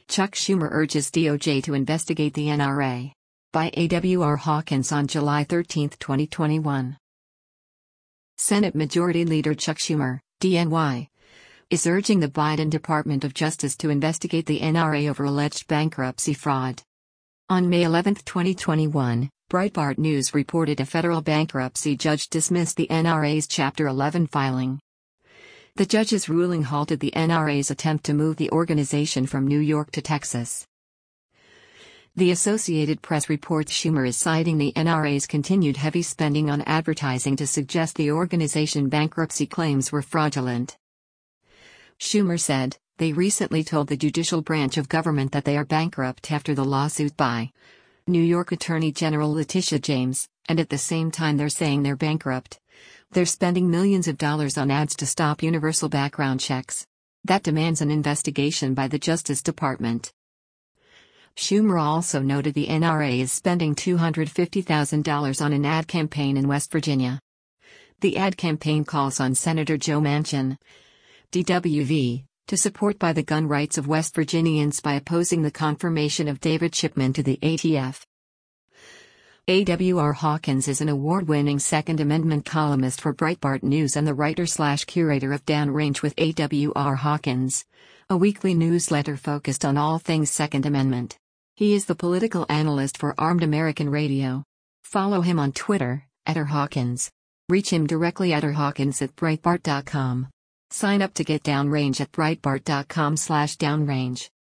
Chuck Schumer urges DOJ to investigate the NRA. By A.W.R. Hawkins on July 13, 2021. Senate Majority Leader Chuck Schumer, DNY, is urging the Biden Department of Justice to investigate the NRA over alleged bankruptcy fraud. On May 11, 2021, Breitbart News reported a federal bankruptcy judge dismissed the NRA's Chapter 11 filing. The judge's ruling halted the NRA's attempt to move the organization from New York to Texas. The Associated Press reports Schumer is citing the NRA's continued heavy spending on advertising to suggest the organization bankruptcy claims were fraudulent. Schumer said, "They recently told the judicial branch of government that they are bankrupt after the lawsuit by New York Attorney General Letitia James, and at the same time they're saying they're bankrupt. They're spending millions of dollars on ads to stop universal background checks. That demands an investigation by the Justice Department." Schumer also noted the NRA is spending $250,000 on an ad campaign in West Virginia. The ad campaign calls on Senator Joe Manchin, DWV, to support by the gun rights of West Virginians by opposing the confirmation of David Chipman to the ATF. A.W.R. Hawkins is an award-winning Second Amendment columnist for Breitbart News and the writer/curator of Downrange with A.W.R. Hawkins, a weekly newsletter focused on all things Second Amendment. He is the political analyst for Armed American Radio. Follow him on Twitter, @RHawkins. Reach him directly at rhawkins@breitbart.com. Sign up to get Downrange at breitbart.com/downrange.